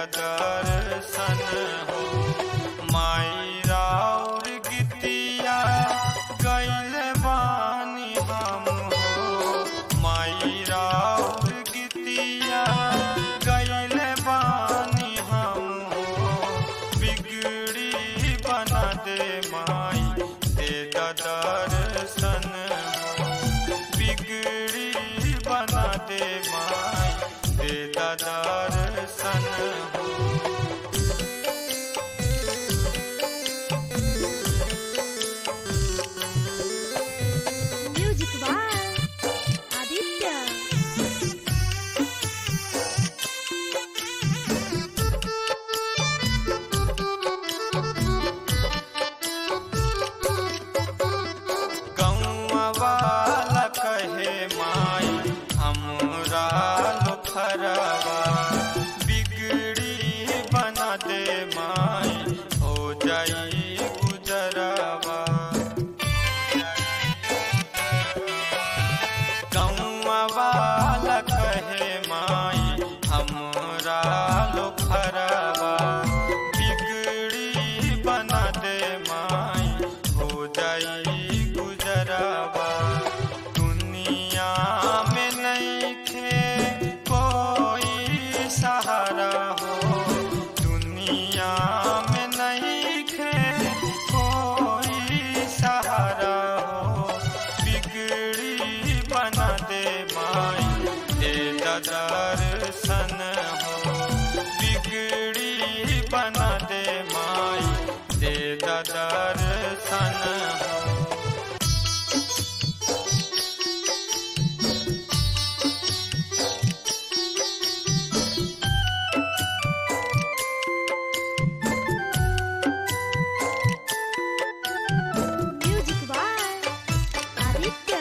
दर्शन हो। माई राउर गीतिया गइले बानी हम हो। माई राउर गीतिया गइले बानी हम हो। बिगड़ी बना दे माई दे दर्शन हो। बिगड़ी बना दे माई दे दर्शन हो। Music by Aditya. गौवा वाला कहे माई हमरा लोफरवा। बिगड़ी बना दे माई हो जाई गुजरवा। गौवा वाला कहे माई हमरा लोफरवा। बिगड़ी बना दे माई हो जाई गुजरवा। दुनिया में नहीं थे कोई सहारा हो। दुनिया में नहीं थे कोई सहारा हो। बिगड़ी बना दे माई दे दर्शन हो। बिगड़ी बना दे माई दे दर्शन हो। Music by Aditya.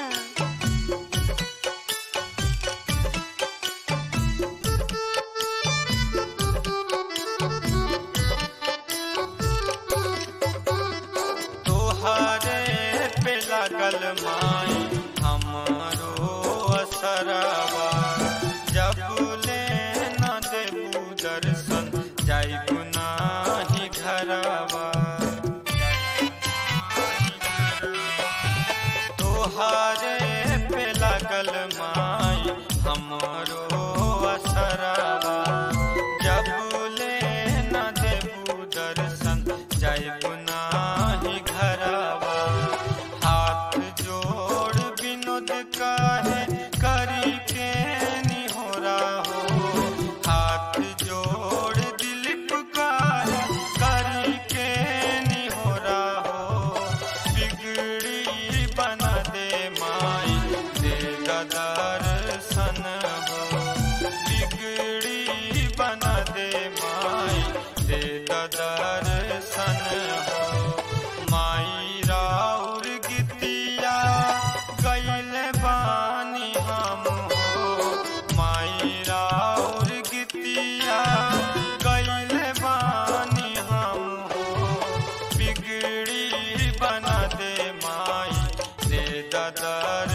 तोहरे पे लगल माई हमरो असरवा। जब ले न देबू दर्शन जाइबू नाही घरवा। तोहरे पे लगल माई हमरो असरवा। जब ले न देबू दर्शन जाइबू नाही घरवा। हाथ जोड़ विनोद कहे करी के निहोरा हो। हाथ जोड़ दिलीप कहे करी के निहोरा हो। बिगड़ी बना दे माई दे दर्शन हो। बिगड़ी बना दे माई दे दर्शन हो। माई राउर गीतिया गइले बानी हम हो। माई राउर गीतिया गइले बानी हम हो। बिगड़ी बना दे माई दे दर्शन